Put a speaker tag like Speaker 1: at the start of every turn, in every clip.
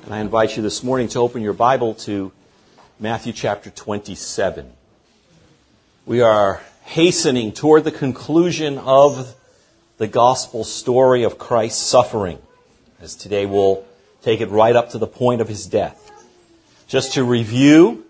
Speaker 1: And I invite you this morning to open your Bible to Matthew chapter 27. We are hastening toward the conclusion of the gospel story of Christ's suffering, as today we'll take it right up to the point of his death. Just to review,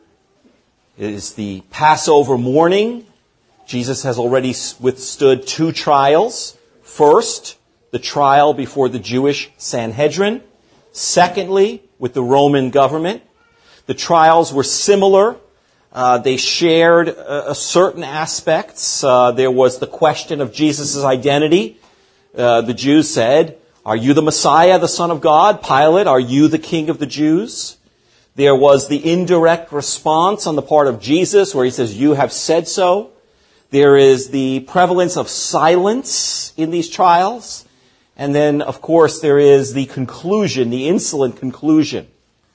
Speaker 1: it is the Passover morning. Jesus has already withstood two trials. First, the trial before the Jewish Sanhedrin. Secondly, with the Roman government. The trials were similar. They shared certain aspects. There was the question of Jesus' identity. The Jews said, "Are you the Messiah, the Son of God?" Pilate, "Are you the King of the Jews?" There was the indirect response on the part of Jesus where he says, "You have said so." There is the prevalence of silence in these trials. And then, of course, there is the conclusion, the insolent conclusion.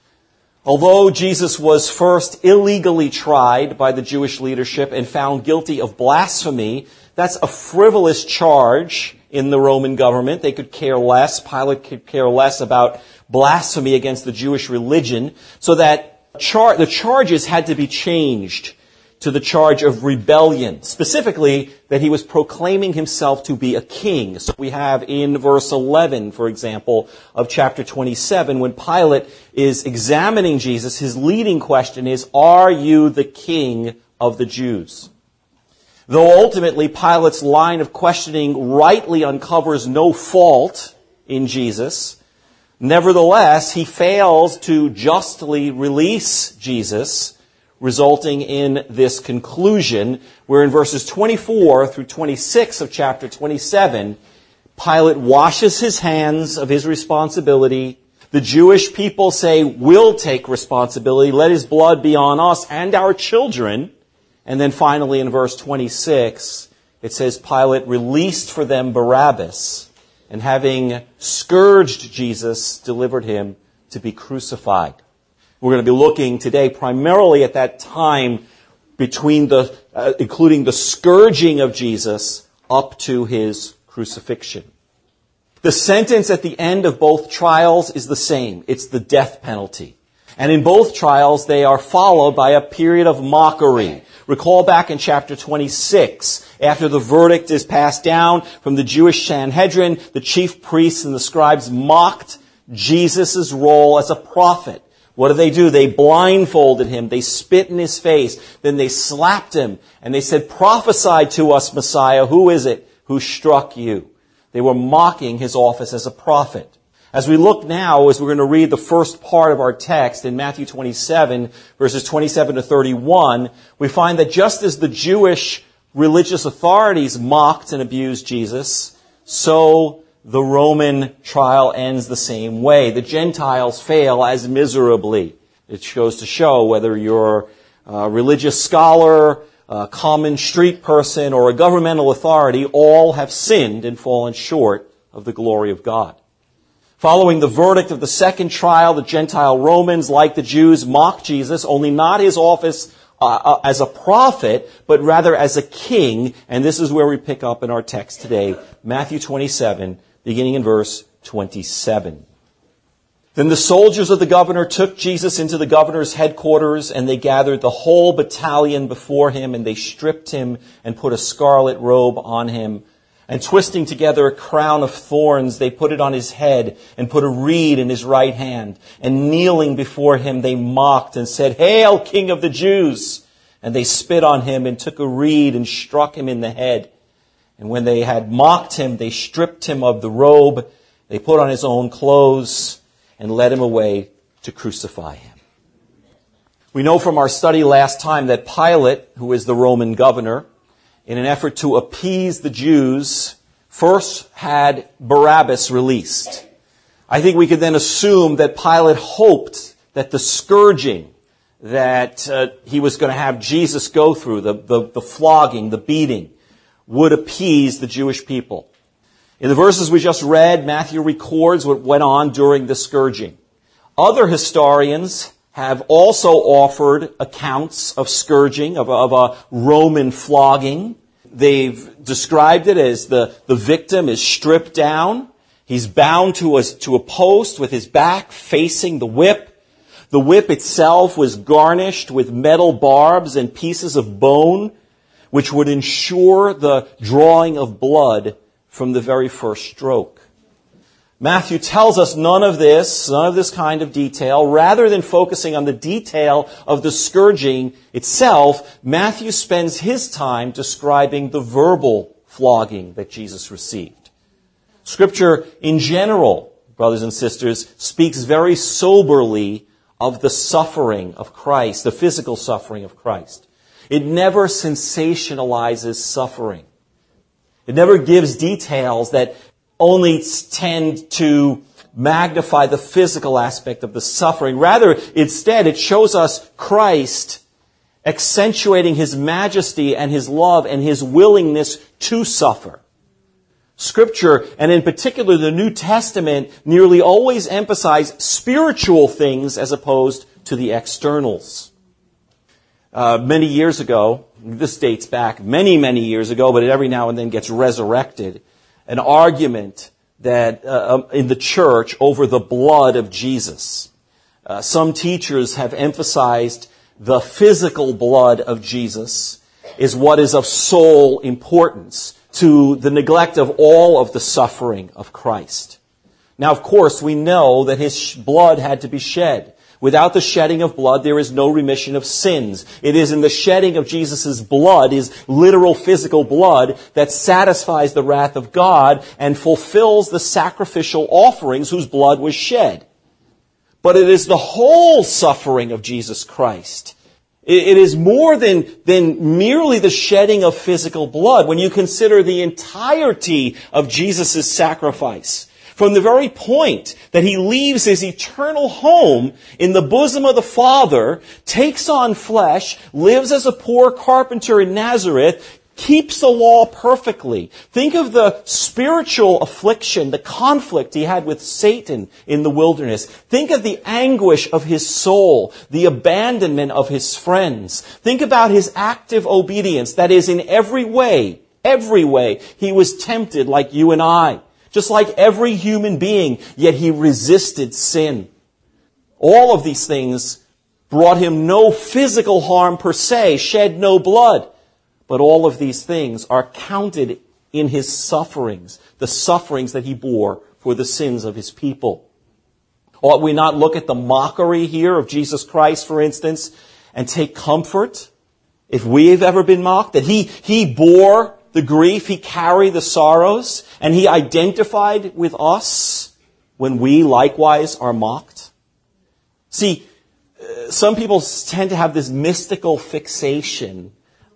Speaker 1: Although Jesus was first illegally tried by the Jewish leadership and found guilty of blasphemy, that's a frivolous charge in the Roman government. They could care less. Pilate could care less about blasphemy against the Jewish religion. So that the charges had to be changed to the charge of rebellion, specifically that he was proclaiming himself to be a king. So we have in verse 11, for example, of chapter 27, when Pilate is examining Jesus, his leading question is, "Are you the king of the Jews?" Though ultimately Pilate's line of questioning rightly uncovers no fault in Jesus, nevertheless, he fails to justly release Jesus, resulting in this conclusion, where in verses 24 through 26 of chapter 27, Pilate washes his hands of his responsibility. The Jewish people say, "We'll take responsibility. Let his blood be on us and our children." And then finally in verse 26, it says Pilate released for them Barabbas, and having scourged Jesus, delivered him to be crucified. We're going to be looking today primarily at that time between including the scourging of Jesus up to his crucifixion. The sentence at the end of both trials is the same. It's the death penalty. And in both trials, they are followed by a period of mockery. Recall back in chapter 26, after the verdict is passed down from the Jewish Sanhedrin, the chief priests and the scribes mocked Jesus' role as a prophet. What do? They blindfolded him. They spit in his face. Then they slapped him. And they said, "Prophesy to us, Messiah. Who is it who struck you?" They were mocking his office as a prophet. As we look now, as we're going to read the first part of our text in Matthew 27, verses 27 to 31, we find that just as the Jewish religious authorities mocked and abused Jesus, so the Roman trial ends the same way. The Gentiles fail as miserably. It goes to show whether you're a religious scholar, a common street person, or a governmental authority, all have sinned and fallen short of the glory of God. Following the verdict of the second trial, the Gentile Romans, like the Jews, mocked Jesus, only not his office as a prophet, but rather as a king. And this is where we pick up in our text today, Matthew 27, beginning in verse 27. Then the soldiers of the governor took Jesus into the governor's headquarters, and they gathered the whole battalion before him, and they stripped him and put a scarlet robe on him. And twisting together a crown of thorns, they put it on his head and put a reed in his right hand. And kneeling before him, they mocked and said, "Hail, King of the Jews!" And they spit on him and took a reed and struck him in the head. And when they had mocked him, they stripped him of the robe, they put on his own clothes, and led him away to crucify him. We know from our study last time that Pilate, who is the Roman governor, in an effort to appease the Jews, first had Barabbas released. I think we could then assume that Pilate hoped that the scourging that he was going to have Jesus go through, the flogging, the beating, would appease the Jewish people. In the verses we just read, Matthew records what went on during the scourging. Other historians have also offered accounts of scourging, of a Roman flogging. They've described it as the victim is stripped down. He's bound to a post with his back facing the whip. The whip itself was garnished with metal barbs and pieces of bone, which would ensure the drawing of blood from the very first stroke. Matthew tells us none of this kind of detail. Rather than focusing on the detail of the scourging itself, Matthew spends his time describing the verbal flogging that Jesus received. Scripture in general, brothers and sisters, speaks very soberly of the suffering of Christ, the physical suffering of Christ. It never sensationalizes suffering. It never gives details that only tend to magnify the physical aspect of the suffering. Rather, instead, it shows us Christ accentuating his majesty and his love and his willingness to suffer. Scripture, and in particular the New Testament, nearly always emphasize spiritual things as opposed to the externals. Many years ago, this dates back many, many years ago, but it every now and then gets resurrected, an argument that in the church over the blood of Jesus. Some teachers have emphasized the physical blood of Jesus is what is of sole importance to the neglect of all of the suffering of Christ. Now, of course, we know that his blood had to be shed. Without the shedding of blood, there is no remission of sins. It is in the shedding of Jesus' blood, his literal physical blood, that satisfies the wrath of God and fulfills the sacrificial offerings whose blood was shed. But it is the whole suffering of Jesus Christ. It is more than merely the shedding of physical blood. When you consider the entirety of Jesus' sacrifice, from the very point that he leaves his eternal home in the bosom of the Father, takes on flesh, lives as a poor carpenter in Nazareth, keeps the law perfectly. Think of the spiritual affliction, the conflict he had with Satan in the wilderness. Think of the anguish of his soul, the abandonment of his friends. Think about his active obedience. That is, in every way, he was tempted like you and I. Just like every human being, yet he resisted sin. All of these things brought him no physical harm per se, shed no blood. But all of these things are counted in his sufferings, the sufferings that he bore for the sins of his people. Ought we not look at the mockery here of Jesus Christ, for instance, and take comfort if we have ever been mocked? That he bore the grief, he carried the sorrows, and he identified with us when we likewise are mocked. See, some people tend to have this mystical fixation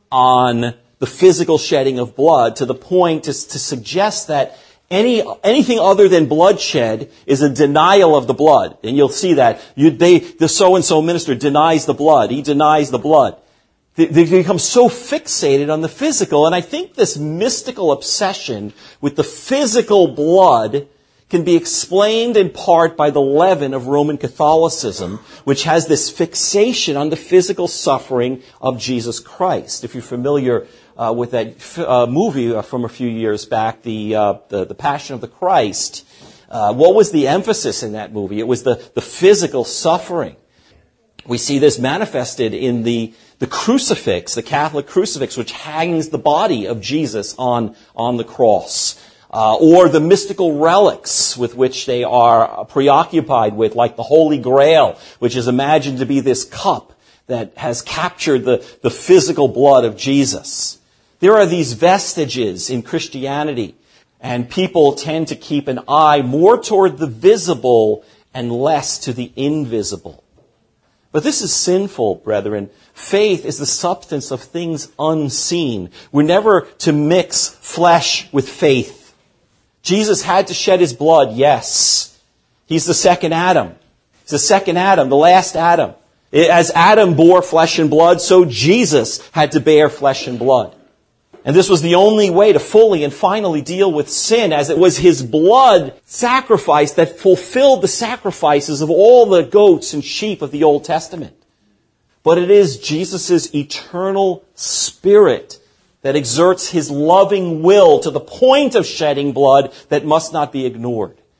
Speaker 1: on the physical shedding of blood to the point to suggest that anything other than bloodshed is a denial of the blood. And you'll see that. The so-and-so minister denies the blood. He denies the blood. They become so fixated on the physical, and I think this mystical obsession with the physical blood can be explained in part by the leaven of Roman Catholicism, which has this fixation on the physical suffering of Jesus Christ. If you're familiar with that movie from a few years back, the Passion of the Christ, what was the emphasis in that movie? It was the physical suffering. We see this manifested in the crucifix, the Catholic crucifix, which hangs the body of Jesus on the cross. Or the mystical relics with which they are preoccupied with, like the Holy Grail, which is imagined to be this cup that has captured the physical blood of Jesus. There are these vestiges in Christianity, and people tend to keep an eye more toward the visible and less to the invisible. But this is sinful, brethren. Faith is the substance of things unseen. We're never to mix flesh with faith. Jesus had to shed his blood, yes. He's the second Adam. He's the second Adam, the last Adam. As Adam bore flesh and blood, so Jesus had to bear flesh and blood. And this was the only way to fully and finally deal with sin, as it was his blood sacrifice that fulfilled the sacrifices of all the goats and sheep of the Old Testament. But it is Jesus' eternal Spirit that exerts his loving will to the point of shedding blood that must not be ignored.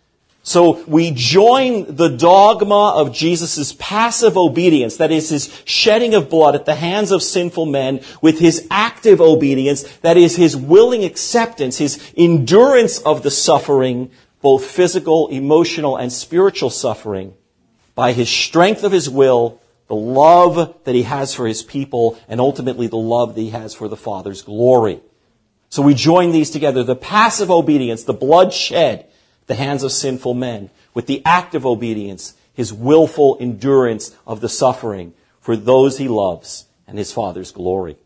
Speaker 1: So we join the dogma of Jesus' passive obedience, that is his shedding of blood at the hands of sinful men, with his active obedience, that is his willing acceptance, his endurance of the suffering, both physical, emotional, and spiritual suffering, by his strength of his will, the love that he has for his people, and ultimately the love that he has for the Father's glory. So we join these together, the passive obedience, the blood shed at the hands of sinful men, with the active obedience, his willful endurance of the suffering for those he loves and his Father's glory.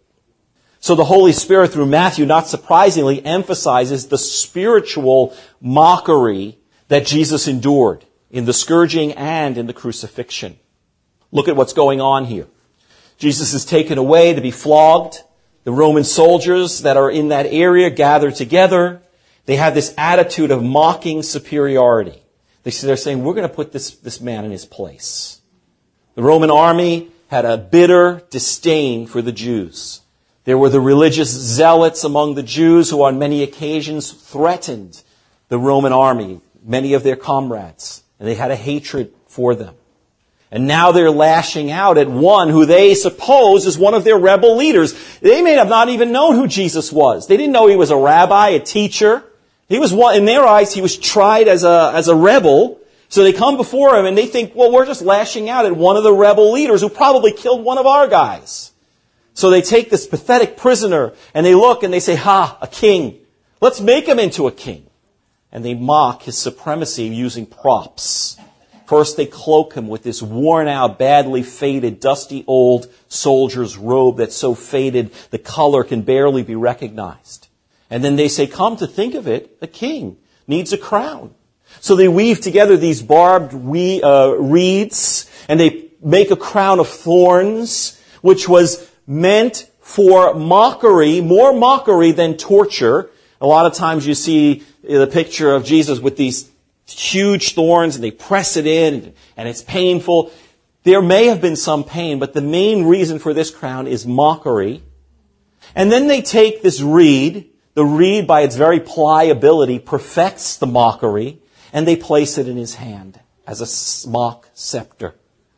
Speaker 1: So the Holy Spirit, through Matthew, not surprisingly, emphasizes the spiritual mockery that Jesus endured in the scourging and in the crucifixion. Look at what's going on here. Jesus is taken away to be flogged. The Roman soldiers that are in that area gather together. They have this attitude of mocking superiority. They're saying, we're going to put this man in his place. The Roman army had a bitter disdain for the Jews. There were the religious zealots among the Jews who on many occasions threatened the Roman army, many of their comrades, and they had a hatred for them. And now they're lashing out at one who they suppose is one of their rebel leaders. They may have not even known who Jesus was. They didn't know he was a rabbi, a teacher. He was one, in their eyes, he was tried as a rebel. So they come before him and they think, well, we're just lashing out at one of the rebel leaders who probably killed one of our guys. So they take this pathetic prisoner and they look and they say, a king. Let's make him into a king. And they mock his supremacy using props. First, they cloak him with this worn-out, badly faded, dusty old soldier's robe that's so faded the color can barely be recognized. And then they say, come to think of it, a king needs a crown. So they weave together these barbed reeds, and they make a crown of thorns, which was meant for mockery, more mockery than torture. A lot of times you see the picture of Jesus with these huge thorns, and they press it in, and it's painful. There may have been some pain, but the main reason for this crown is mockery. And then they take this reed. The reed, by its very pliability, perfects the mockery, and they place it in his hand as a mock scepter.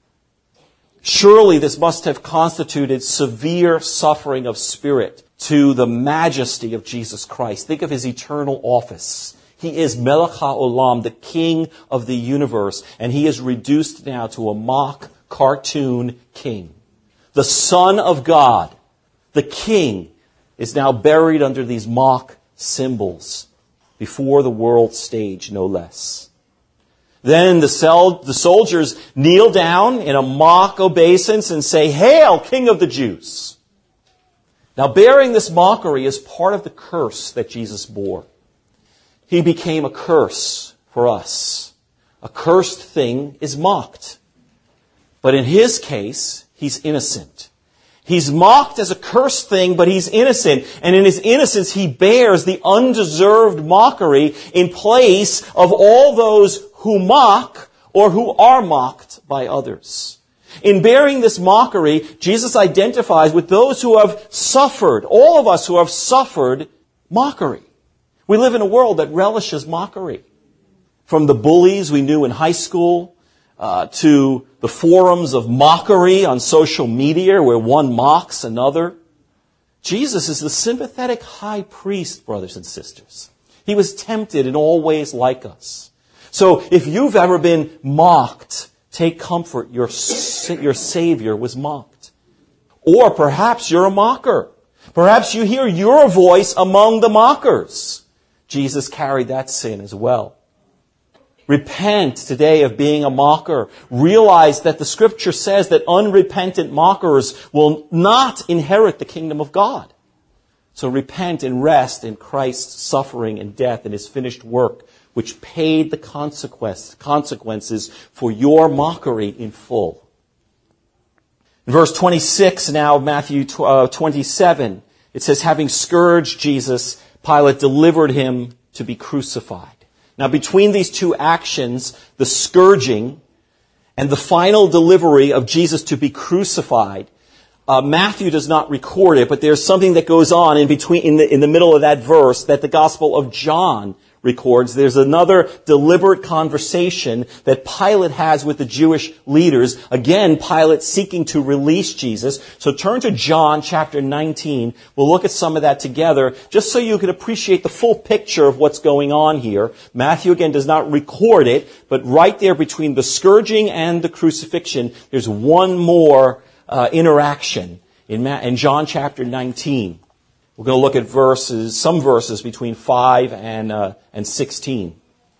Speaker 1: Surely this must have constituted severe suffering of spirit to the majesty of Jesus Christ. Think of his eternal office. He is Melech HaOlam, the King of the universe, and he is reduced now to a mock cartoon king. The Son of God, the King, is now buried under these mock symbols before the world stage, no less. Then the soldiers kneel down in a mock obeisance and say, "Hail, King of the Jews!" Now, bearing this mockery is part of the curse that Jesus bore. He became a curse for us. A cursed thing is mocked. But in his case, he's innocent. He's mocked as a cursed thing, but he's innocent. And in his innocence, he bears the undeserved mockery in place of all those who mock or who are mocked by others. In bearing this mockery, Jesus identifies with those who have suffered, all of us who have suffered mockery. We live in a world that relishes mockery. From the bullies we knew in high school, to the forums of mockery on social media where one mocks another. Jesus is the sympathetic high priest, brothers and sisters. He was tempted in all ways like us. So if you've ever been mocked, take comfort. Your Savior was mocked. Or perhaps you're a mocker. Perhaps you hear your voice among the mockers. Jesus carried that sin as well. Repent today of being a mocker. Realize that the Scripture says that unrepentant mockers will not inherit the kingdom of God. So repent and rest in Christ's suffering and death and his finished work, which paid the consequences for your mockery in full. In verse 26 now of Matthew 27, it says, having scourged Jesus, Pilate delivered him to be crucified. Now, between these two actions, the scourging and the final delivery of Jesus to be crucified, Matthew does not record it, but there's something that goes on in between, in the middle of that verse that the Gospel of John records, there's another deliberate conversation that Pilate has with the Jewish leaders. Again, Pilate seeking to release Jesus. So turn to John chapter 19. We'll look at some of that together, just so you can appreciate the full picture of what's going on here. Matthew, again, does not record it, but right there between the scourging and the crucifixion, there's one more interaction in John chapter 19. We're going to look at some verses between 5 and 16.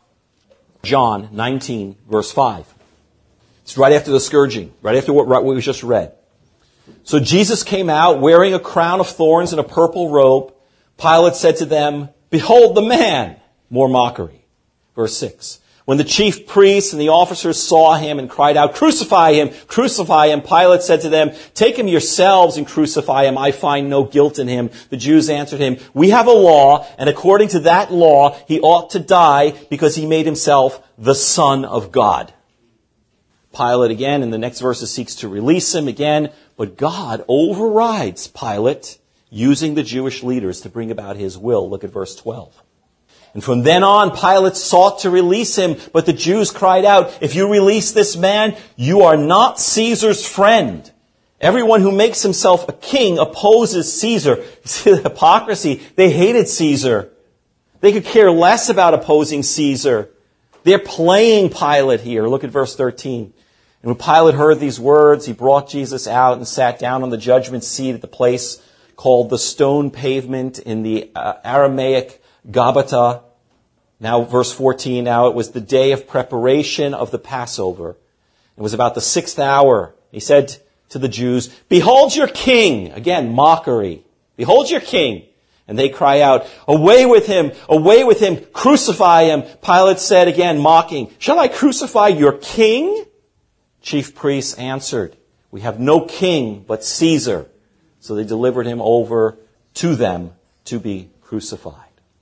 Speaker 1: John 19, verse 5. It's right after the scourging, right after what we just read. So Jesus came out wearing a crown of thorns and a purple robe. Pilate said to them, "Behold the man!" More mockery. Verse 6. When the chief priests and the officers saw him and cried out, "Crucify him! Crucify him!" Pilate said to them, "Take him yourselves and crucify him. I find no guilt in him." The Jews answered him, "We have a law, and according to that law, he ought to die because he made himself the Son of God." Pilate again in the next verses seeks to release him again, but God overrides Pilate, using the Jewish leaders to bring about his will. Look at verse 12. And from then on, Pilate sought to release him, but the Jews cried out, "If you release this man, you are not Caesar's friend. Everyone who makes himself a king opposes Caesar." You see the hypocrisy? They hated Caesar. They could care less about opposing Caesar. They're playing Pilate here. Look at verse 13. And when Pilate heard these words, he brought Jesus out and sat down on the judgment seat at the place called the Stone Pavement, in the Aramaic Gabbatha. Now, verse 14, now it was the day of preparation of the Passover. It was about the 6th hour. He said to the Jews, "Behold your king." Again, mockery. "Behold your king." And they cry out, "Away with him! Away with him! Crucify him!" Pilate said again, mocking, "Shall I crucify your king?" Chief priests answered, "We have no king but Caesar." So they delivered him over to them to be crucified.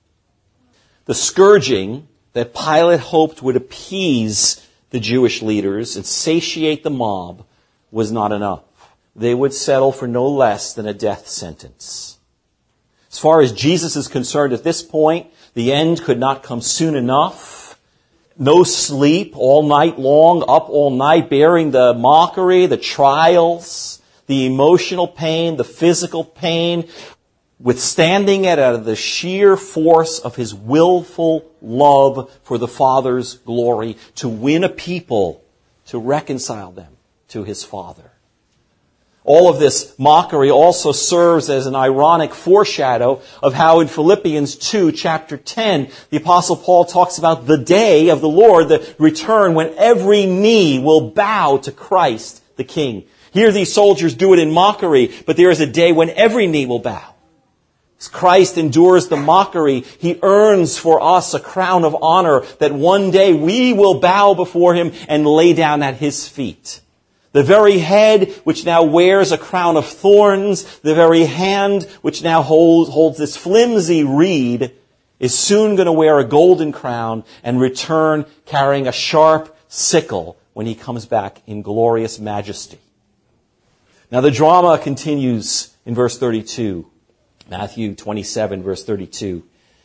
Speaker 1: The scourging that Pilate hoped would appease the Jewish leaders and satiate the mob was not enough. They would settle for no less than a death sentence. As far as Jesus is concerned at this point, the end could not come soon enough. No sleep all night long, up all night, bearing the mockery, the trials, the emotional pain, the physical pain, withstanding it out of the sheer force of his willful love for the Father's glory, to win a people, to reconcile them to his Father. All of this mockery also serves as an ironic foreshadow of how in Philippians 2, chapter 10, the Apostle Paul talks about the day of the Lord, the return when every knee will bow to Christ the King. Here these soldiers do it in mockery, but there is a day when every knee will bow. As Christ endures the mockery, he earns for us a crown of honor that one day we will bow before him and lay down at his feet. The very head which now wears a crown of thorns, the very hand which now holds this flimsy reed, is soon going to wear a golden crown and return carrying a sharp sickle when he comes back in glorious majesty. Now the drama continues in verse 32. Matthew 27, verse 32.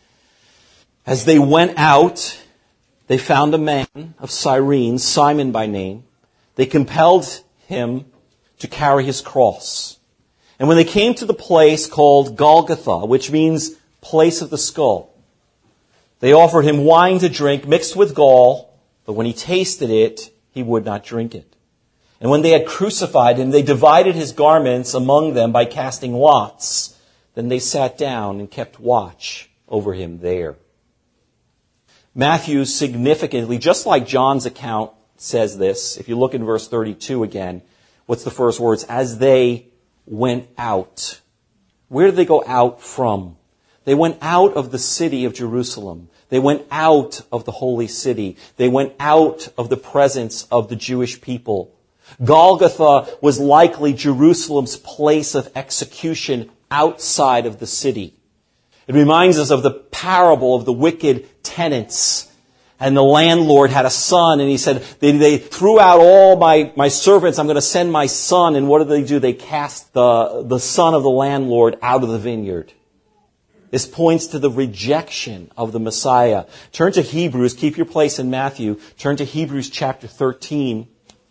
Speaker 1: As they went out, they found a man of Cyrene, Simon by name. They compelled him to carry his cross. And when they came to the place called Golgotha, which means place of the skull, they offered him wine to drink mixed with gall, but when he tasted it, he would not drink it. And when they had crucified him, they divided his garments among them by casting lots. Then they sat down and kept watch over him there. Matthew significantly, just like John's account says this, if you look in verse 32 again, what's the first words? As they went out. Where did they go out from? They went out of the city of Jerusalem. They went out of the holy city. They went out of the presence of the Jewish people. Golgotha was likely Jerusalem's place of execution outside of the city. It reminds us of the parable of the wicked tenants. And the landlord had a son, and he said, they threw out all my servants, I'm going to send my son. And what do? They cast the son of the landlord out of the vineyard. This points to the rejection of the Messiah. Turn to Hebrews. Keep your place in Matthew. Turn to Hebrews chapter 13.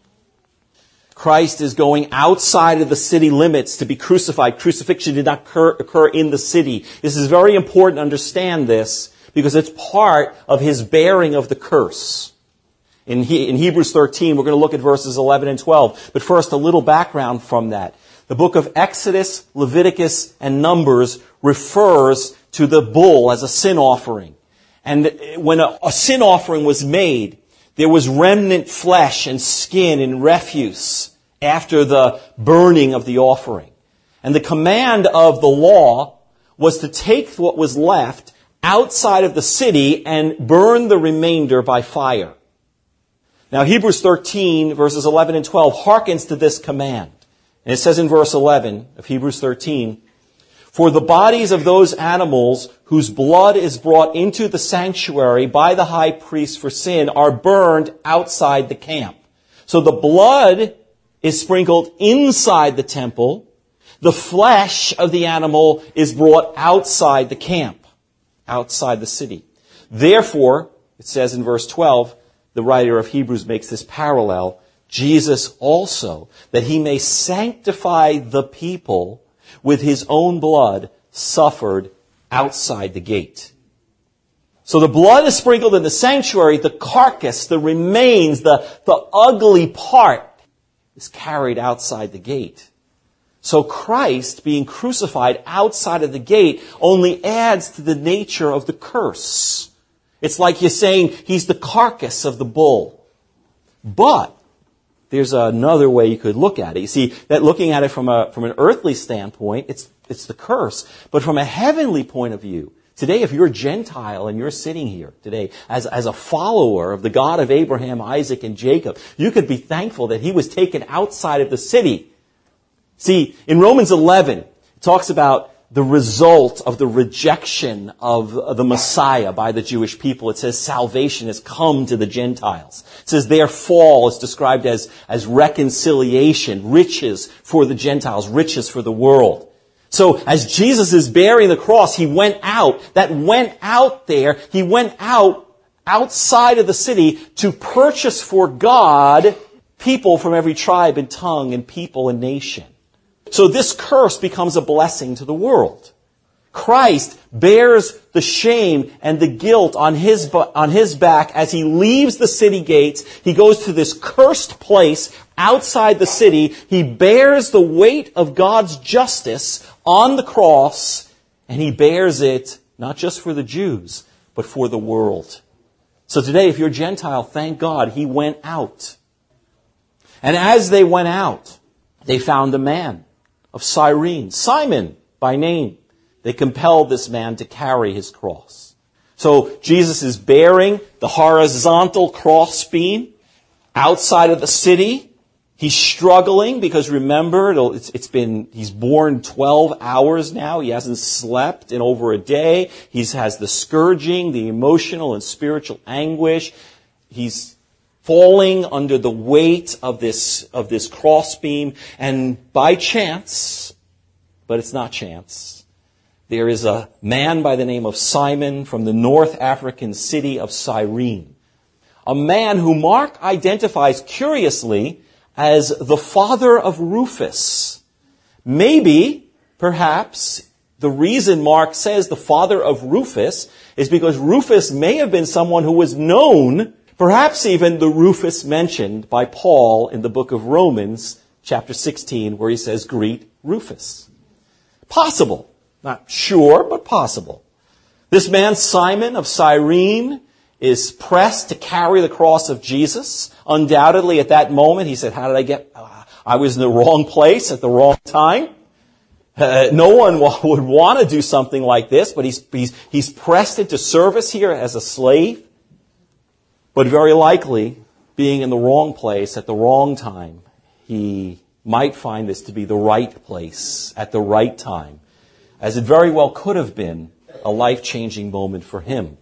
Speaker 1: Christ is going outside of the city limits to be crucified. Crucifixion did not occur in the city. This is very important to understand this because it's part of his bearing of the curse. In Hebrews 13, we're going to look at verses 11 and 12. But first, a little background from that. The book of Exodus, Leviticus, and Numbers refers to the bull as a sin offering. And when a sin offering was made, there was remnant flesh and skin and refuse after the burning of the offering. And the command of the law was to take what was left outside of the city and burn the remainder by fire. Now, Hebrews 13, verses 11 and 12, hearkens to this command. And it says in verse 11 of Hebrews 13, "For the bodies of those animals whose blood is brought into the sanctuary by the high priest for sin are burned outside the camp." So the blood is sprinkled inside the temple. The flesh of the animal is brought outside the camp, outside the city. Therefore, it says in verse 12, the writer of Hebrews makes this parallel, Jesus also, that he may sanctify the people with his own blood, suffered outside the gate. So the blood is sprinkled in the sanctuary, the carcass, the remains, the ugly part is carried outside the gate. So Christ being crucified outside of the gate only adds to the nature of the curse. It's like you're saying he's the carcass of the bull. But there's another way you could look at it. You see, that looking at it from an earthly standpoint, it's the curse. But from a heavenly point of view, today if you're a Gentile and you're sitting here today as a follower of the God of Abraham, Isaac, and Jacob, you could be thankful that he was taken outside of the city. See, in Romans 11, it talks about the result of the rejection of the Messiah by the Jewish people. It says salvation has come to the Gentiles. It says their fall is described as reconciliation, riches for the Gentiles, riches for the world. So as Jesus is bearing the cross, he went out. That went out there. He went out outside of the city to purchase for God people from every tribe and tongue and people and nation. So this curse becomes a blessing to the world. Christ bears the shame and the guilt on his back as he leaves the city gates. He goes to this cursed place outside the city. He bears the weight of God's justice on the cross, and he bears it not just for the Jews, but for the world. So today, if you're a Gentile, thank God he went out. And as they went out, they found a man of Cyrene, Simon by name. They compelled this man to carry his cross. So Jesus is bearing the horizontal cross beam outside of the city. He's struggling because remember, he's born 12 hours now. He hasn't slept in over a day. He has the scourging, the emotional and spiritual anguish. He's falling under the weight of this crossbeam, and by chance, but it's not chance, there is a man by the name of Simon from the North African city of Cyrene. A man who Mark identifies curiously as the father of Rufus. Maybe, perhaps, the reason Mark says the father of Rufus is because Rufus may have been someone who was known, perhaps even the Rufus mentioned by Paul in the book of Romans, chapter 16, where he says, "Greet Rufus." Possible. Not sure, but possible. This man, Simon of Cyrene, is pressed to carry the cross of Jesus. Undoubtedly, at that moment, he said, how did I was in the wrong place at the wrong time. No one would want to do something like this, but he's pressed into service here as a slave. But very likely, being in the wrong place at the wrong time, he might find this to be the right place at the right time, as it very well could have been a life-changing moment for him.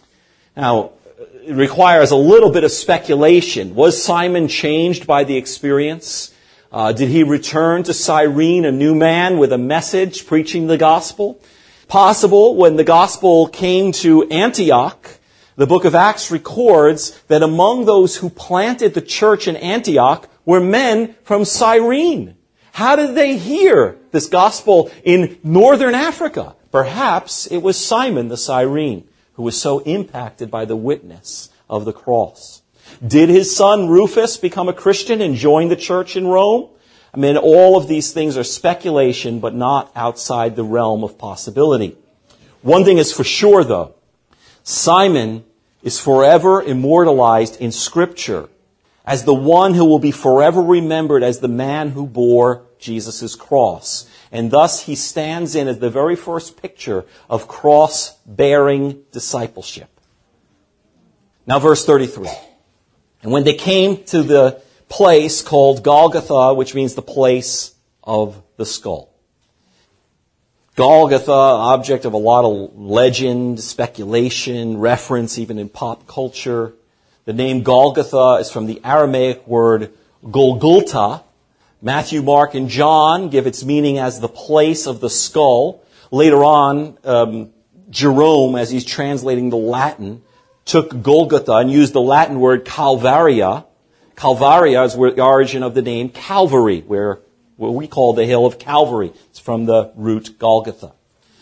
Speaker 1: Now, it requires a little bit of speculation. Was Simon changed by the experience? Did he return to Cyrene a new man with a message preaching the gospel? Possible when the gospel came to Antioch, the book of Acts records that among those who planted the church in Antioch were men from Cyrene. How did they hear this gospel in northern Africa? Perhaps it was Simon the Cyrene who was so impacted by the witness of the cross. Did his son Rufus become a Christian and join the church in Rome? I mean, all of these things are speculation, but not outside the realm of possibility. One thing is for sure, though. Simon is forever immortalized in Scripture as the one who will be forever remembered as the man who bore Jesus' cross. And thus he stands in as the very first picture of cross-bearing discipleship. Now verse 33. And when they came to the place called Golgotha, which means the place of the skull. Golgotha, object of a lot of legend, speculation, reference even in pop culture. The name Golgotha is from the Aramaic word Golgotha. Matthew, Mark, and John give its meaning as the place of the skull. Later on, Jerome, as he's translating the Latin, took Golgotha and used the Latin word Calvaria. Calvaria is where the origin of the name Calvary, where what we call the hill of Calvary. It's from the root Golgotha.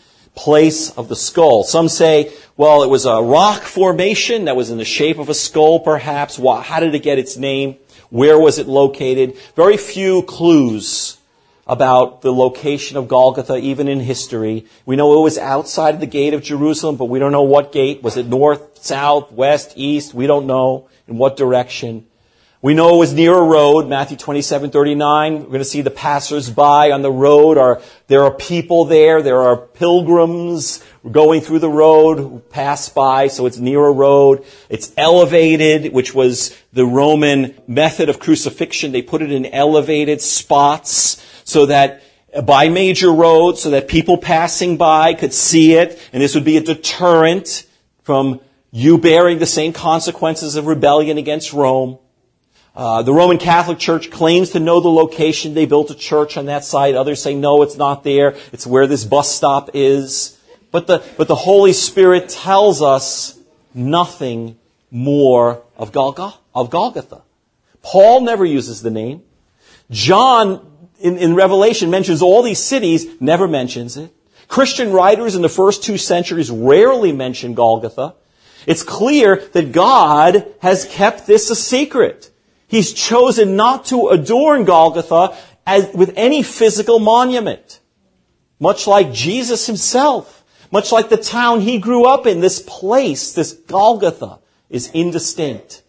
Speaker 1: Place of the skull. Some say, well, it was a rock formation that was in the shape of a skull, perhaps. How did it get its name? Where was it located? Very few clues about the location of Golgotha, even in history. We know it was outside of the gate of Jerusalem, but we don't know what gate. Was it north, south, west, east? We don't know in what direction. We know it was near a road, Matthew 27:39. We're going to see the passers-by on the road. There are people there. There are pilgrims going through the road who pass by, so it's near a road. It's elevated, which was the Roman method of crucifixion. They put it in elevated spots so that by major roads, so that people passing by could see it, and this would be a deterrent from you bearing the same consequences of rebellion against Rome. The Roman Catholic Church claims to know the location. They built a church on that site. Others say, no, it's not there. It's where this bus stop is. But the Holy Spirit tells us nothing more of Golgotha. Paul never uses the name. John, in Revelation, mentions all these cities, never mentions it. Christian writers in the first 2 centuries rarely mention Golgotha. It's clear that God has kept this a secret. He's chosen not to adorn Golgotha with any physical monument. Much like Jesus himself. Much like the town he grew up in. This place, this Golgotha, is indistinct.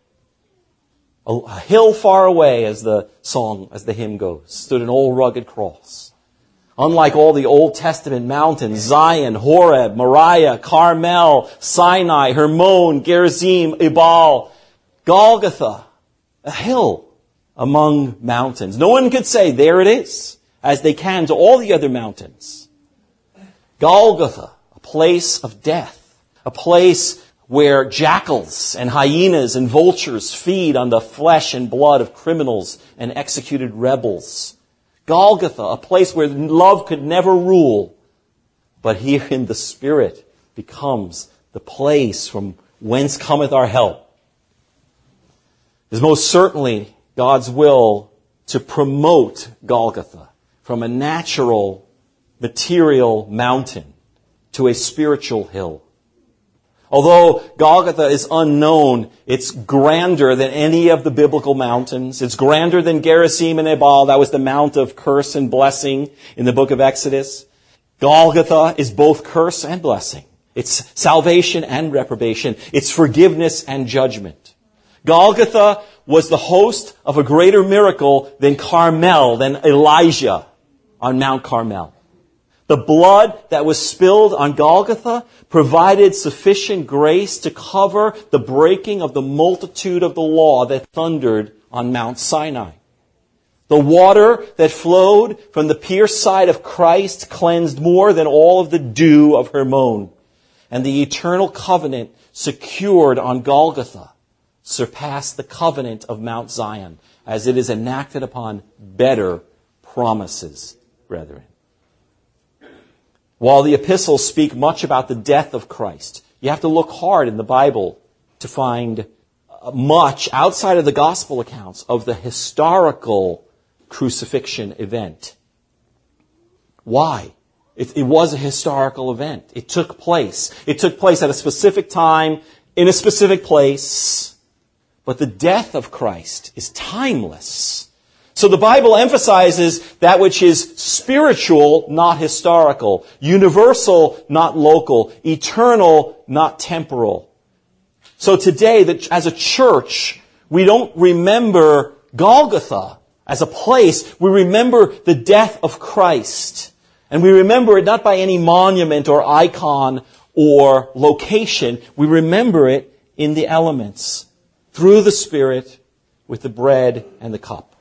Speaker 1: A hill far away, as the hymn goes, stood an old rugged cross. Unlike all the Old Testament mountains, Zion, Horeb, Moriah, Carmel, Sinai, Hermon, Gerizim, Ebal, Golgotha, a hill among mountains. No one could say, there it is, as they can to all the other mountains. Golgotha, a place of death, a place where jackals and hyenas and vultures feed on the flesh and blood of criminals and executed rebels. Golgotha, a place where love could never rule, but here in the Spirit becomes the place from whence cometh our help. It is most certainly God's will to promote Golgotha from a natural, material mountain to a spiritual hill. Although Golgotha is unknown, it's grander than any of the biblical mountains. It's grander than Gerizim and Ebal. That was the mount of curse and blessing in the book of Exodus. Golgotha is both curse and blessing. It's salvation and reprobation. It's forgiveness and judgment. Golgotha was the host of a greater miracle than Carmel, than Elijah on Mount Carmel. The blood that was spilled on Golgotha provided sufficient grace to cover the breaking of the multitude of the law that thundered on Mount Sinai. The water that flowed from the pierced side of Christ cleansed more than all of the dew of Hermon. And the eternal covenant secured on Golgotha surpassed the covenant of Mount Zion, as it is enacted upon better promises, brethren. While the epistles speak much about the death of Christ, you have to look hard in the Bible to find much outside of the gospel accounts of the historical crucifixion event. Why? It was a historical event. It took place. It took place at a specific time, in a specific place. But the death of Christ is timeless. So the Bible emphasizes that which is spiritual, not historical. Universal, not local. Eternal, not temporal. So today, as a church, we don't remember Golgotha as a place. We remember the death of Christ. And we remember it not by any monument or icon or location. We remember it in the elements, through the Spirit, with the bread and the cup.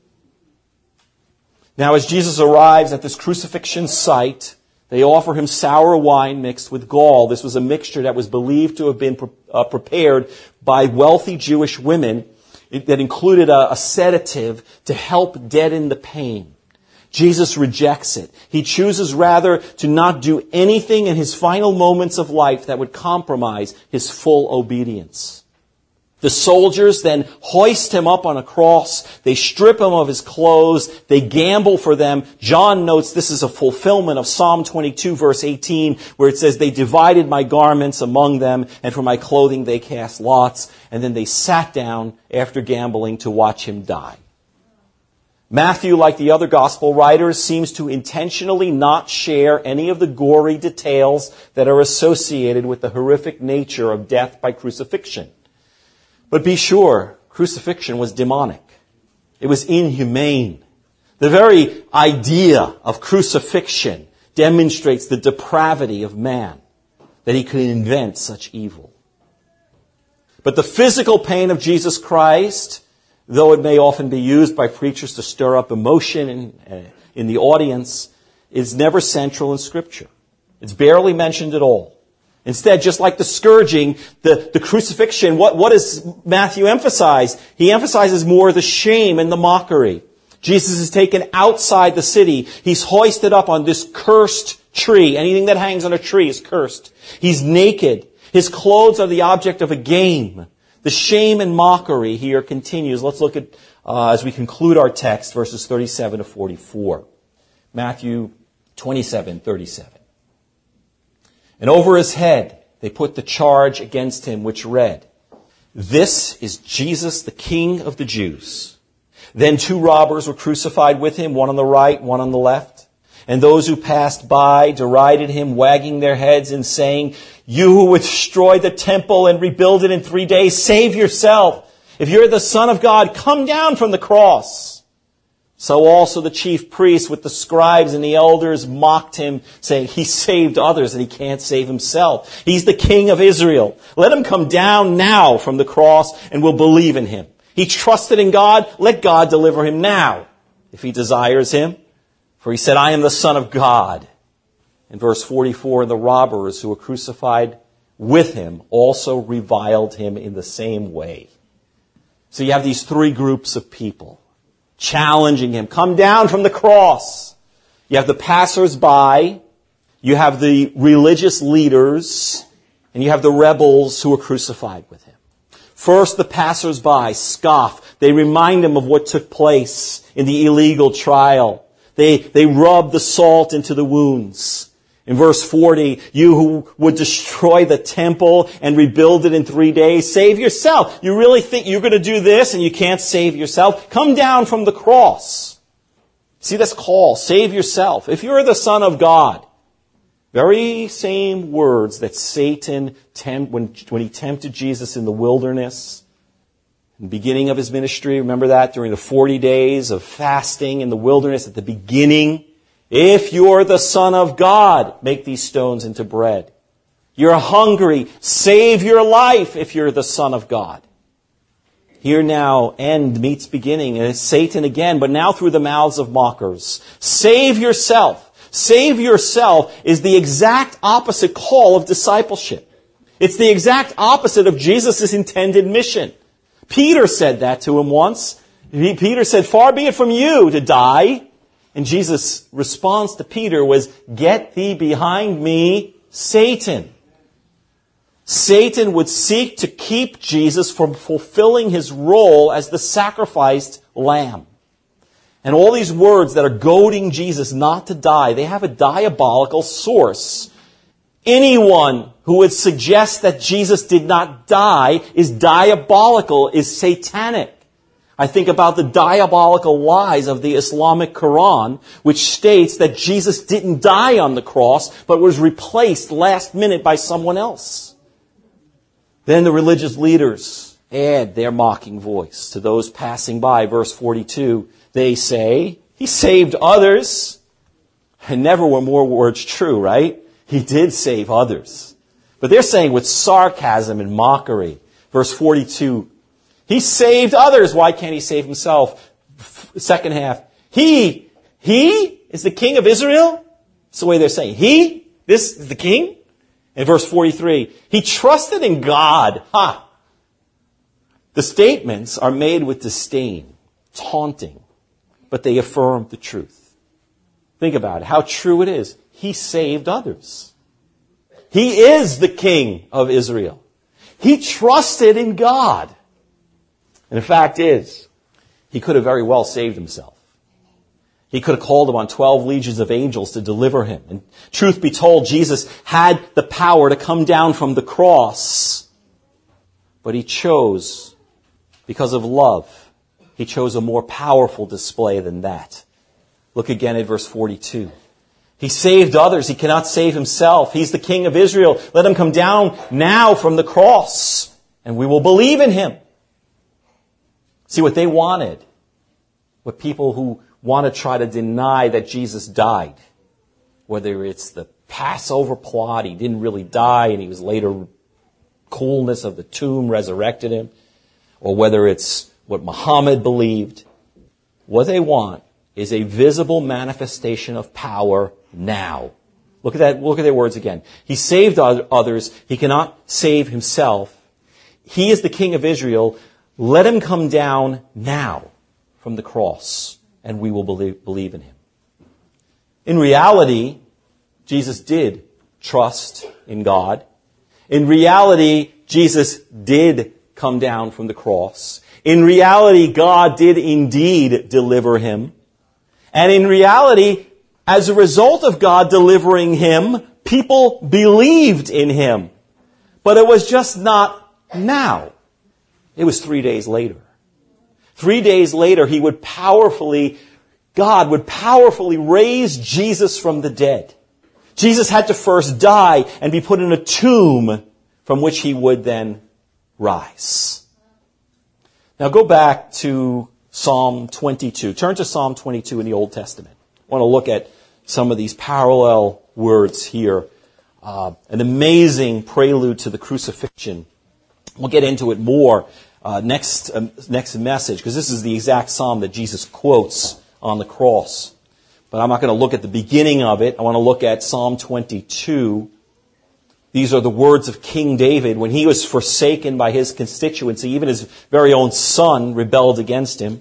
Speaker 1: Now, as Jesus arrives at this crucifixion site, they offer him sour wine mixed with gall. This was a mixture that was believed to have been prepared by wealthy Jewish women that included a sedative to help deaden the pain. Jesus rejects it. He chooses rather to not do anything in his final moments of life that would compromise his full obedience. The soldiers then hoist him up on a cross. They strip him of his clothes. They gamble for them. John notes this is a fulfillment of Psalm 22, verse 18, where it says, "They divided my garments among them, and for my clothing they cast lots." And then they sat down after gambling to watch him die. Matthew, like the other gospel writers, seems to intentionally not share any of the gory details that are associated with the horrific nature of death by crucifixion. But be sure, crucifixion was demonic. It was inhumane. The very idea of crucifixion demonstrates the depravity of man, that he could invent such evil. But the physical pain of Jesus Christ, though it may often be used by preachers to stir up emotion in the audience, is never central in Scripture. It's barely mentioned at all. Instead, just like the scourging, the crucifixion, what does Matthew emphasize? He emphasizes more the shame and the mockery. Jesus is taken outside the city. He's hoisted up on this cursed tree. Anything that hangs on a tree is cursed. He's naked. His clothes are the object of a game. The shame and mockery here continues. Let's look at, as we conclude our text, verses 37 to 44. Matthew 27:37. "And over his head they put the charge against him, which read, 'This is Jesus, the King of the Jews.' Then 2 robbers were crucified with him, one on the right, one on the left. And those who passed by derided him, wagging their heads and saying, 'You who would destroy the temple and rebuild it in 3 days, save yourself. If you're the Son of God, come down from the cross.' So also the chief priests with the scribes and the elders mocked him, saying, 'He saved others and he can't save himself. He's the King of Israel. Let him come down now from the cross and we'll believe in him. He trusted in God. Let God deliver him now, if he desires him. For he said, I am the Son of God.' In verse 44, and the robbers who were crucified with him also reviled him in the same way." So you have these 3 groups of people challenging him. Come down from the cross. You have the passers-by, you have the religious leaders, and you have the rebels who were crucified with him. First, the passers-by scoff. They remind him of what took place in the illegal trial. They rub the salt into the wounds. In verse 40, "You who would destroy the temple and rebuild it in 3 days, save yourself. You really think you're going to do this and you can't save yourself? Come down from the cross." See this call, save yourself. If you're the Son of God. Very same words that Satan, when he tempted Jesus in the wilderness, in the beginning of his ministry, remember that during the 40 days of fasting in the wilderness at the beginning. If you're the Son of God, make these stones into bread. You're hungry, save your life if you're the Son of God. Here now, end meets beginning, and it's Satan again, but now through the mouths of mockers. Save yourself. Save yourself is the exact opposite call of discipleship. It's the exact opposite of Jesus' intended mission. Peter said that to him once. Peter said, "Far be it from you to die. And Jesus' response to Peter was, "Get thee behind me, Satan." Satan would seek to keep Jesus from fulfilling his role as the sacrificed lamb. And all these words that are goading Jesus not to die, they have a diabolical source. Anyone who would suggest that Jesus did not die is diabolical, is satanic. I think about the diabolical lies of the Islamic Quran, which states that Jesus didn't die on the cross, but was replaced last minute by someone else. Then the religious leaders add their mocking voice to those passing by. Verse 42, they say, "He saved others." And never were more words true, right? He did save others. But they're saying with sarcasm and mockery. Verse 42, "He saved others. Why can't he save himself?" Second half, He is the king of Israel? That's the way they're saying. This is the king? In verse 43, "He trusted in God." The statements are made with disdain, taunting, but they affirm the truth. Think about it, how true it is. He saved others. He is the king of Israel. He trusted in God. And the fact is, he could have very well saved himself. He could have called upon 12 legions of angels to deliver him. And truth be told, Jesus had the power to come down from the cross. But he chose, because of love, he chose a more powerful display than that. Look again at verse 42. He saved others. He cannot save himself. He's the king of Israel. Let him come down now from the cross, and we will believe in him. See, what they wanted, what people who want to try to deny that Jesus died, whether it's the Passover plot, he didn't really die and he was later, coolness of the tomb resurrected him, or whether it's what Muhammad believed, what they want is a visible manifestation of power now. Look at that. Look at their words again. He saved others. He cannot save himself. He is the king of Israel. Let him come down now from the cross, and we will believe in him. In reality, Jesus did trust in God. In reality, Jesus did come down from the cross. In reality, God did indeed deliver him. And in reality, as a result of God delivering him, people believed in him. But it was just not now. It was 3 days later. 3 days later, God would powerfully raise Jesus from the dead. Jesus had to first die and be put in a tomb from which he would then rise. Now go back to Psalm 22. Turn to Psalm 22 in the Old Testament. I want to look at some of these parallel words here. An amazing prelude to the crucifixion. We'll get into it more next message, because this is the exact psalm that Jesus quotes on the cross. But I'm not going to look at the beginning of it. I want to look at Psalm 22. These are the words of King David when he was forsaken by his constituency. Even his very own son rebelled against him.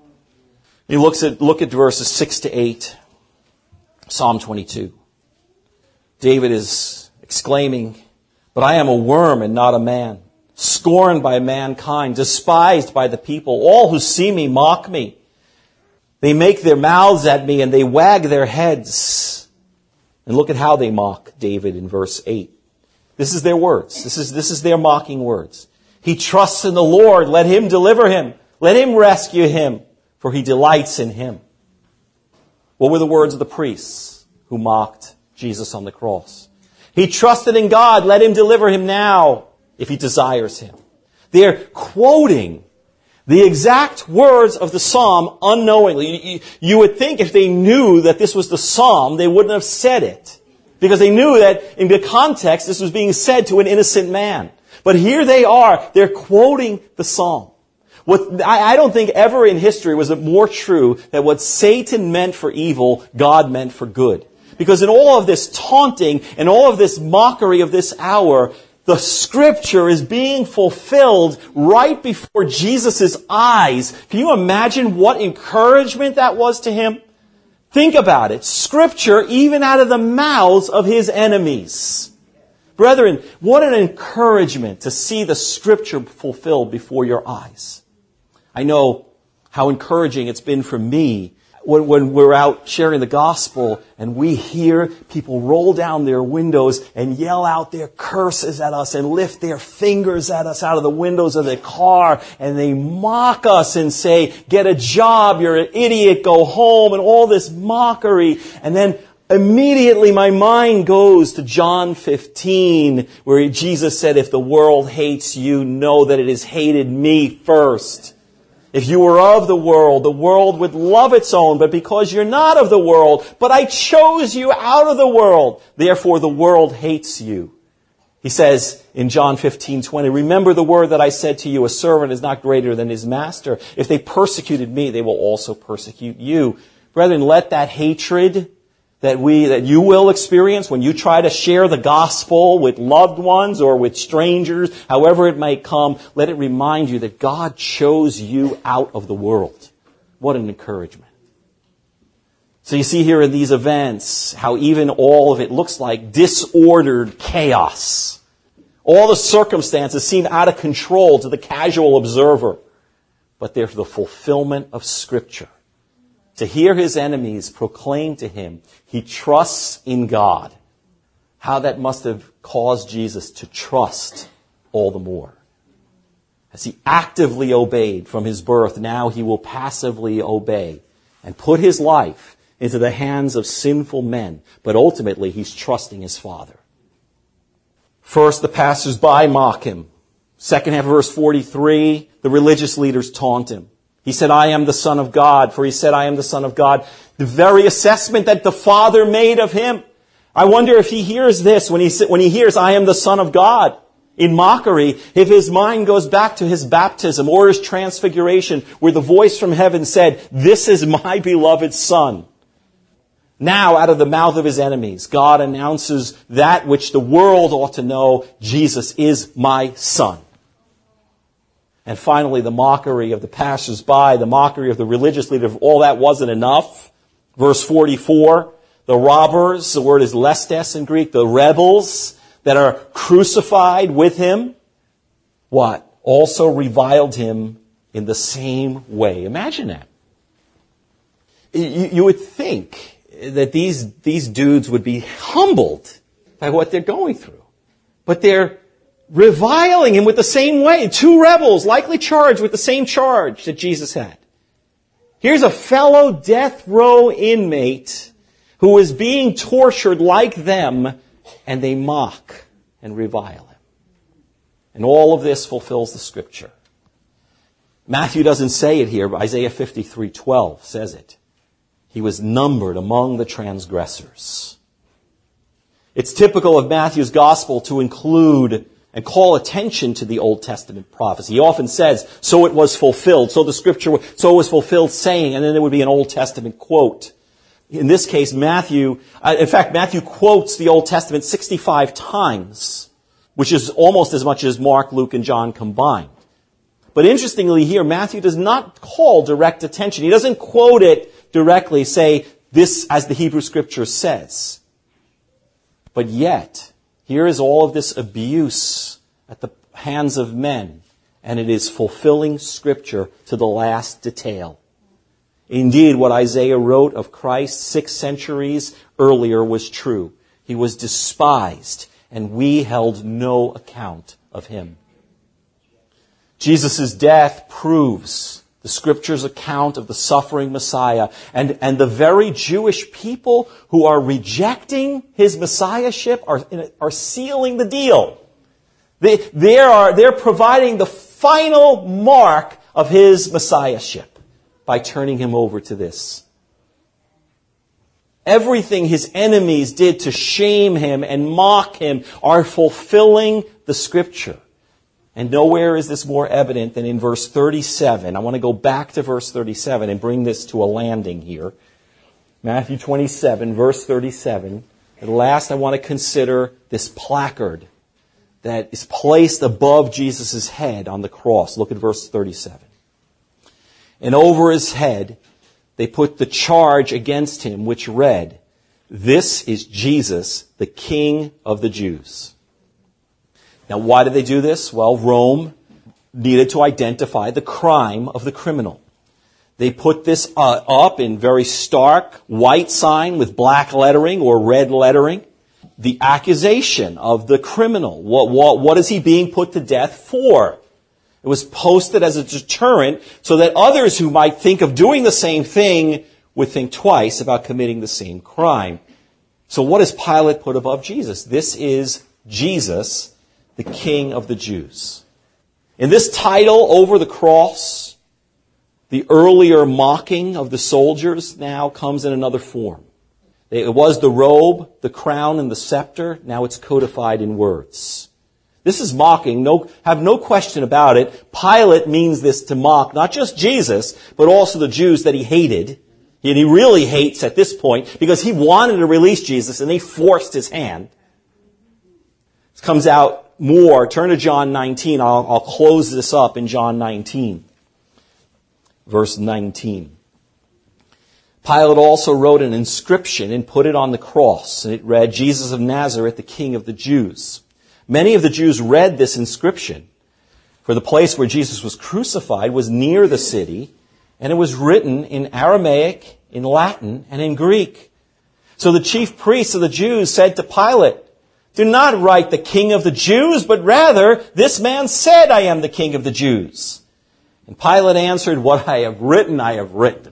Speaker 1: Look at verses 6 to 8. Psalm 22. David is exclaiming, "But I am a worm and not a man, scorned by mankind, despised by the people. All who see me mock me. They make their mouths at me and they wag their heads." And look at how they mock David in verse 8. This is their words. This is their mocking words. "He trusts in the Lord. Let him deliver him. Let him rescue him, for he delights in him." What were the words of the priests who mocked Jesus on the cross? "He trusted in God. Let him deliver him now, if he desires him." They're quoting the exact words of the psalm unknowingly. You would think if they knew that this was the psalm, they wouldn't have said it. Because they knew that in the context, this was being said to an innocent man. But here they are. They're quoting the psalm. I don't think ever in history was it more true that what Satan meant for evil, God meant for good. Because in all of this taunting and all of this mockery of this hour, the scripture is being fulfilled right before Jesus' eyes. Can you imagine what encouragement that was to him? Think about it. Scripture, even out of the mouths of his enemies. Brethren, what an encouragement to see the Scripture fulfilled before your eyes. I know how encouraging it's been for me when we're out sharing the gospel and we hear people roll down their windows and yell out their curses at us and lift their fingers at us out of the windows of their car, and they mock us and say, get a job, you're an idiot, go home, and all this mockery. And then immediately my mind goes to John 15, where Jesus said, if the world hates you, know that it has hated me first. If you were of the world would love its own, but because you're not of the world, but I chose you out of the world, therefore the world hates you. He says in John 15:20, remember the word that I said to you, a servant is not greater than his master. If they persecuted me, they will also persecute you. Brethren, let that hatred that you will experience when you try to share the gospel with loved ones or with strangers, however it may come, let it remind you that God chose you out of the world. What an encouragement. So you see here in these events how even all of it looks like disordered chaos. All the circumstances seem out of control to the casual observer, but they're the fulfillment of Scripture. To hear his enemies proclaim to him, he trusts in God. How that must have caused Jesus to trust all the more. As he actively obeyed from his birth, now he will passively obey and put his life into the hands of sinful men. But ultimately, he's trusting his Father. First, the passers-by mock him. Second half of verse 43, the religious leaders taunt him. He said, I am the Son of God, for he said, I am the Son of God. The very assessment that the Father made of him. I wonder if he hears this when he hears, I am the Son of God, in mockery, if his mind goes back to his baptism or his transfiguration, where the voice from heaven said, this is my beloved Son. Now, out of the mouth of his enemies, God announces that which the world ought to know, Jesus is my Son. And finally, the mockery of the passers-by, the mockery of the religious leader, if all that wasn't enough. Verse 44, the robbers, the word is lestes in Greek, the rebels that are crucified with him, what? Also reviled him in the same way. Imagine that. You would think that these dudes would be humbled by what they're going through. But they're reviling him with the same way. Two rebels likely charged with the same charge that Jesus had. Here's a fellow death row inmate who is being tortured like them, and they mock and revile him. And all of this fulfills the Scripture. Matthew doesn't say it here, but Isaiah 53:12 says it. He was numbered among the transgressors. It's typical of Matthew's gospel to include and call attention to the Old Testament prophecy. He often says, so it was fulfilled, so the Scripture, so it was fulfilled saying, and then there would be an Old Testament quote. In this case, Matthew quotes the Old Testament 65 times, which is almost as much as Mark, Luke, and John combined. But interestingly here, Matthew does not call direct attention. He doesn't quote it directly, say, this as the Hebrew Scripture says. But yet, here is all of this abuse at the hands of men, and it is fulfilling Scripture to the last detail. Indeed, what Isaiah wrote of Christ 6 centuries earlier was true. He was despised, and we held no account of him. Jesus' death proves the Scripture's account of the suffering Messiah, and the very Jewish people who are rejecting his Messiahship are sealing the deal. They're providing the final mark of his Messiahship by turning him over to this. Everything his enemies did to shame him and mock him are fulfilling the Scripture. And nowhere is this more evident than in verse 37. I want to go back to verse 37 and bring this to a landing here. Matthew 27, verse 37. At last I want to consider this placard that is placed above Jesus' head on the cross. Look at verse 37. And over his head they put the charge against him, which read, "This is Jesus, the King of the Jews." Now, why did they do this? Well, Rome needed to identify the crime of the criminal. They put this up in very stark white sign with black lettering or red lettering. The accusation of the criminal. What is he being put to death for? It was posted as a deterrent so that others who might think of doing the same thing would think twice about committing the same crime. So what does Pilate put above Jesus? This is Jesus, the King of the Jews. In this title over the cross, the earlier mocking of the soldiers now comes in another form. It was the robe, the crown, and the scepter. Now it's codified in words. This is mocking. Have no question about it. Pilate means this to mock not just Jesus, but also the Jews that he hated. And he really hates at this point because he wanted to release Jesus and they forced his hand. This comes out more. Turn to John 19. I'll close this up in John 19. Verse 19. Pilate also wrote an inscription and put it on the cross. And it read, "Jesus of Nazareth, the King of the Jews." Many of the Jews read this inscription, for the place where Jesus was crucified was near the city, and it was written in Aramaic, in Latin, and in Greek. So the chief priests of the Jews said to Pilate, "Do not write the King of the Jews, but rather, this man said, 'I am the King of the Jews.'" And Pilate answered, "What I have written, I have written."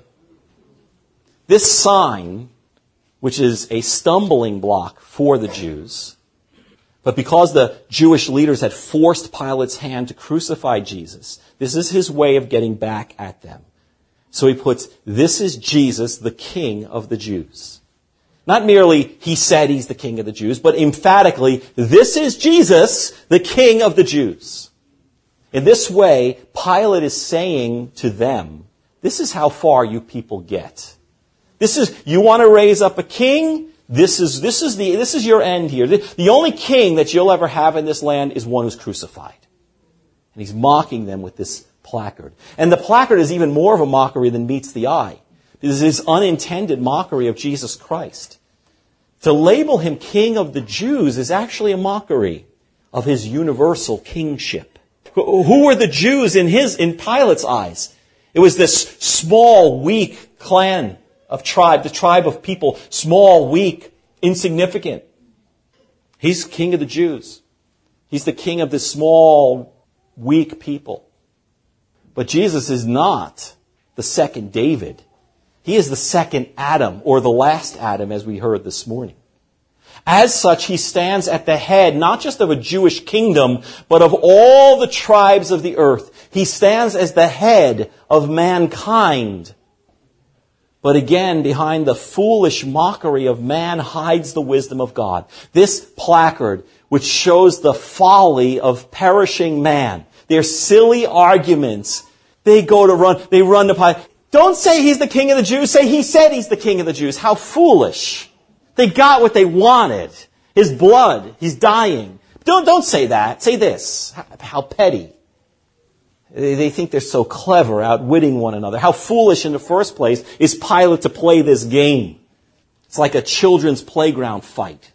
Speaker 1: This sign, which is a stumbling block for the Jews, but because the Jewish leaders had forced Pilate's hand to crucify Jesus, this is his way of getting back at them. So he puts, "This is Jesus, the King of the Jews." Not merely, he said he's the King of the Jews, but emphatically, "This is Jesus, the King of the Jews." In this way, Pilate is saying to them, this is how far you people get. You want to raise up a king? This is your end here. The only king that you'll ever have in this land is one who's crucified. And he's mocking them with this placard. And the placard is even more of a mockery than meets the eye. This is unintended mockery of Jesus Christ. To label him King of the Jews is actually a mockery of his universal kingship. Who were the Jews in Pilate's eyes? It was this small, weak clan of tribe, the tribe of people, small, weak, insignificant. He's King of the Jews. He's the king of this small, weak people. But Jesus is not the second David. He is the second Adam, or the last Adam, as we heard this morning. As such, he stands at the head, not just of a Jewish kingdom, but of all the tribes of the earth. He stands as the head of mankind. But again, behind the foolish mockery of man hides the wisdom of God. This placard, which shows the folly of perishing man, their silly arguments, they run to Pilate. Don't say he's the King of the Jews, say he said he's the King of the Jews. How foolish. They got what they wanted. His blood, he's dying. Don't say that. Say this. How petty. They think they're so clever, outwitting one another. How foolish in the first place is Pilate to play this game. It's like a children's playground fight.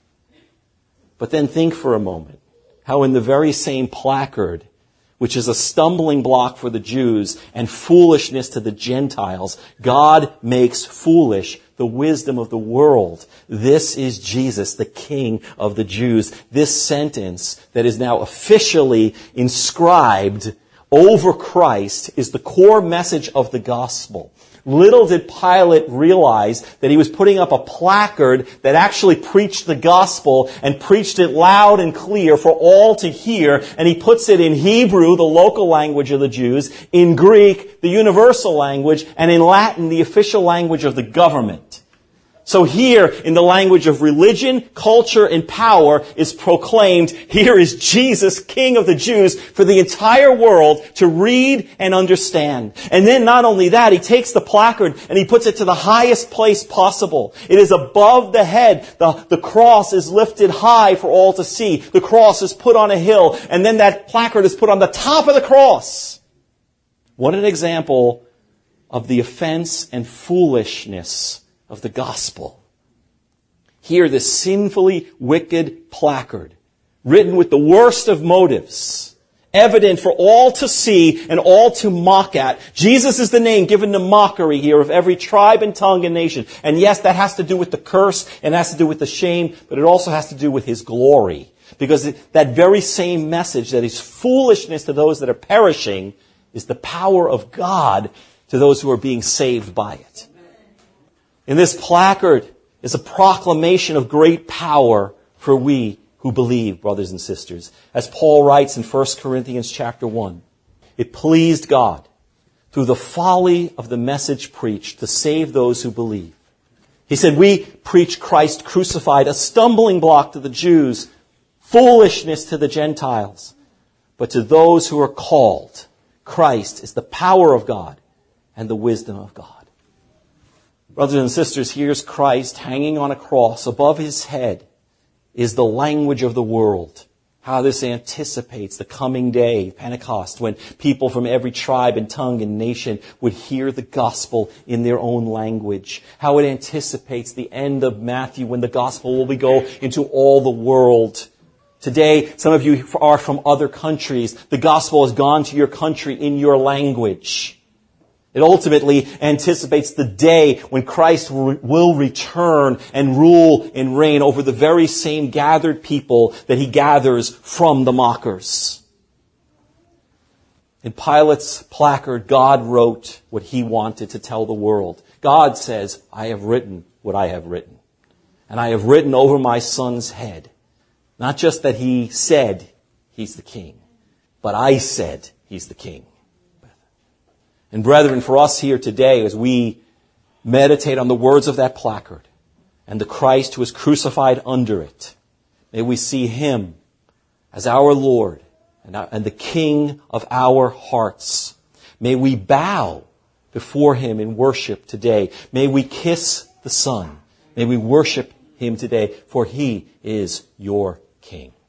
Speaker 1: But then think for a moment how in the very same placard, which is a stumbling block for the Jews and foolishness to the Gentiles, God makes foolish the wisdom of the world. This is Jesus, the King of the Jews. This sentence that is now officially inscribed over Christ is the core message of the gospel. Little did Pilate realize that he was putting up a placard that actually preached the gospel and preached it loud and clear for all to hear. And he puts it in Hebrew, the local language of the Jews, in Greek, the universal language, and in Latin, the official language of the government. So here, in the language of religion, culture, and power, is proclaimed, here is Jesus, King of the Jews, for the entire world to read and understand. And then not only that, he takes the placard and he puts it to the highest place possible. It is above the head. The cross is lifted high for all to see. The cross is put on a hill, and then that placard is put on the top of the cross. What an example of the offense and foolishness of the gospel. Here, this sinfully wicked placard, written with the worst of motives, evident for all to see and all to mock at. Jesus is the name given to mockery here of every tribe and tongue and nation. And yes, that has to do with the curse and has to do with the shame, but it also has to do with His glory. Because that very same message that is foolishness to those that are perishing is the power of God to those who are being saved by it. In this placard is a proclamation of great power for we who believe, brothers and sisters. As Paul writes in 1 Corinthians chapter 1, it pleased God through the folly of the message preached to save those who believe. He said, we preach Christ crucified, a stumbling block to the Jews, foolishness to the Gentiles. But to those who are called, Christ is the power of God and the wisdom of God. Brothers and sisters, here's Christ hanging on a cross. Above His head is the language of the world. How this anticipates the coming day, Pentecost, when people from every tribe and tongue and nation would hear the gospel in their own language. How it anticipates the end of Matthew, when the gospel will go into all the world. Today, some of you are from other countries. The gospel has gone to your country in your language. It ultimately anticipates the day when Christ will return and rule and reign over the very same gathered people that He gathers from the mockers. In Pilate's placard, God wrote what He wanted to tell the world. God says, I have written what I have written. And I have written over my Son's head. Not just that He said He's the King, but I said He's the King. And brethren, for us here today, as we meditate on the words of that placard and the Christ who is crucified under it, may we see Him as our Lord and the King of our hearts. May we bow before Him in worship today. May we kiss the Son. May we worship Him today, for He is your King.